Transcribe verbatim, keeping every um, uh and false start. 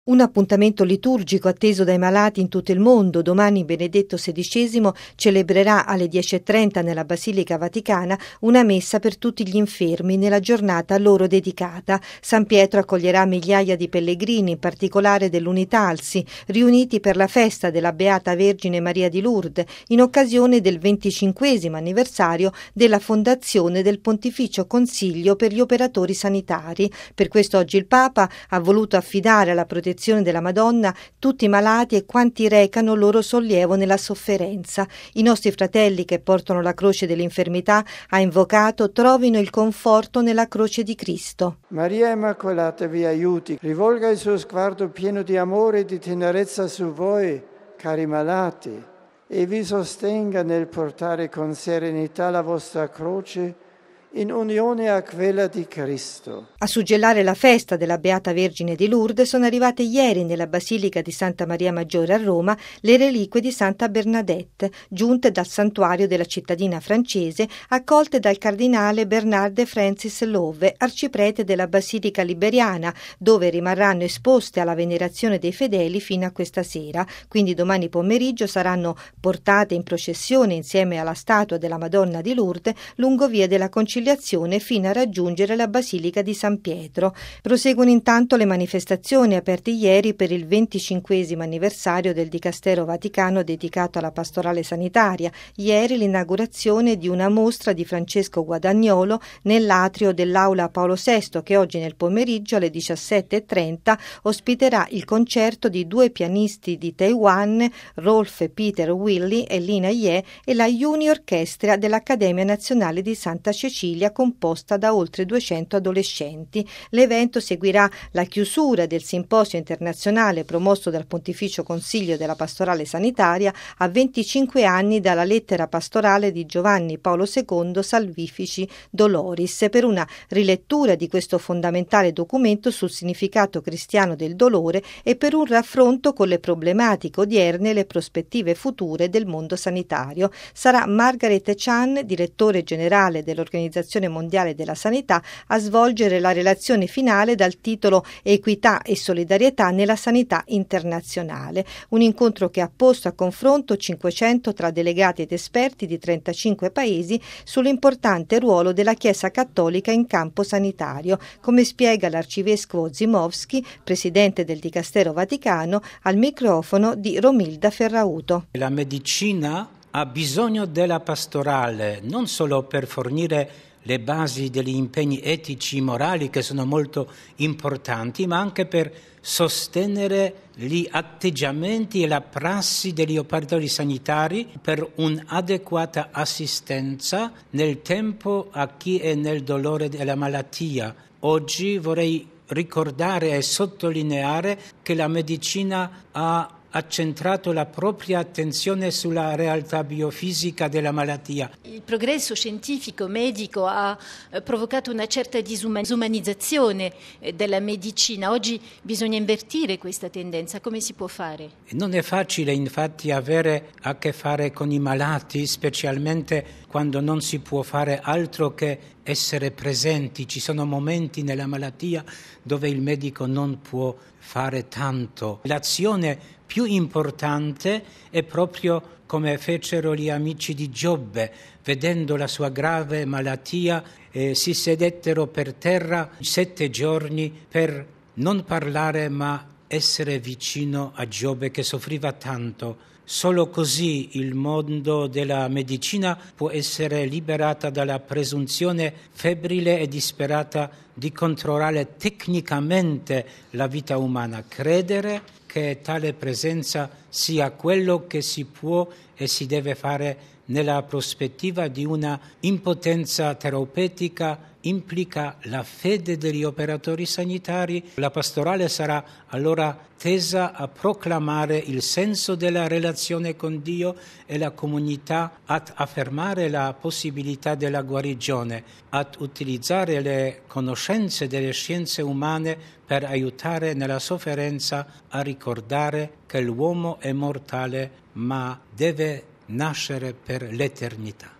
Un appuntamento liturgico atteso dai malati in tutto il mondo. Domani Benedetto sedicesimo celebrerà alle dieci e trenta nella Basilica Vaticana una messa per tutti gli infermi nella giornata loro dedicata. San Pietro accoglierà migliaia di pellegrini, in particolare dell'Unitalsi, riuniti per la festa della Beata Vergine Maria di Lourdes, in occasione del venticinquesimo anniversario della fondazione del Pontificio Consiglio per gli operatori sanitari. Per questo oggi il Papa ha voluto affidare alla protezione della Madonna tutti i malati e quanti recano loro sollievo nella sofferenza. I nostri fratelli che portano la croce dell'infermità, ha invocato, trovino il conforto nella croce di Cristo. Maria Immacolata vi aiuti, rivolga il suo sguardo pieno di amore e di tenerezza su voi, cari malati, e vi sostenga nel portare con serenità la vostra croce in unione a quella di Cristo. A suggellare la festa della Beata Vergine di Lourdes sono arrivate ieri nella Basilica di Santa Maria Maggiore a Roma le reliquie di Santa Bernadette, giunte dal santuario della cittadina francese, accolte dal cardinale Bernard Francis Love, arciprete della Basilica Liberiana, dove rimarranno esposte alla venerazione dei fedeli fino a questa sera. Quindi domani pomeriggio saranno portate in processione insieme alla statua della Madonna di Lourdes lungo via della Conciliazione fino a raggiungere la Basilica di San Pietro. Proseguono intanto le manifestazioni aperte ieri per il venticinquesimo anniversario del Dicastero Vaticano dedicato alla pastorale sanitaria. Ieri l'inaugurazione di una mostra di Francesco Guadagnolo nell'atrio dell'Aula Paolo sesto, che oggi nel pomeriggio alle diciassette e trenta ospiterà il concerto di due pianisti di Taiwan, Rolf Peter Willy e Lina Ye, e la Junior Orchestra dell'Accademia Nazionale di Santa Cecilia, composta da oltre duecento adolescenti. L'evento seguirà la chiusura del simposio internazionale promosso dal Pontificio Consiglio della Pastorale Sanitaria a venticinque anni dalla lettera pastorale di Giovanni Paolo secondo Salvifici Doloris, per una rilettura di questo fondamentale documento sul significato cristiano del dolore e per un raffronto con le problematiche odierne e le prospettive future del mondo sanitario. Sarà Margaret Chan, direttore generale dell'Organizzazione Mondiale della Sanità, a svolgere la relazione finale dal titolo Equità e solidarietà nella sanità internazionale, un incontro che ha posto a confronto cinquecento tra delegati ed esperti di trentacinque paesi sull'importante ruolo della Chiesa Cattolica in campo sanitario, come spiega l'arcivescovo Zimovski, presidente del Dicastero Vaticano, al microfono di Romilda Ferrauto. La medicina ha bisogno della pastorale non solo per fornire le basi degli impegni etici e morali che sono molto importanti, ma anche per sostenere gli atteggiamenti e la prassi degli operatori sanitari per un'adeguata assistenza nel tempo a chi è nel dolore della malattia. Oggi vorrei ricordare e sottolineare che la medicina ha ha centrato la propria attenzione sulla realtà biofisica della malattia. Il progresso scientifico medico ha provocato una certa disumanizzazione della medicina. Oggi bisogna invertire questa tendenza. Come si può fare? Non è facile infatti avere a che fare con i malati, specialmente quando non si può fare altro che essere presenti. Ci sono momenti nella malattia dove il medico non può fare tanto. L'azione più importante è proprio come fecero gli amici di Giobbe, vedendo la sua grave malattia, eh, si sedettero per terra sette giorni per non parlare ma essere vicino a Giobbe che soffriva tanto. Solo così il mondo della medicina può essere liberata dalla presunzione febbrile e disperata di controllare tecnicamente la vita umana, credere che tale presenza sia quello che si può e si deve fare nella prospettiva di una impotenza terapeutica implica la fede degli operatori sanitari. La pastorale sarà allora tesa a proclamare il senso della relazione con Dio e la comunità, ad affermare la possibilità della guarigione, ad utilizzare le conoscenze delle scienze umane per aiutare nella sofferenza a ricordare che l'uomo è mortale ma deve nascere per l'eternità.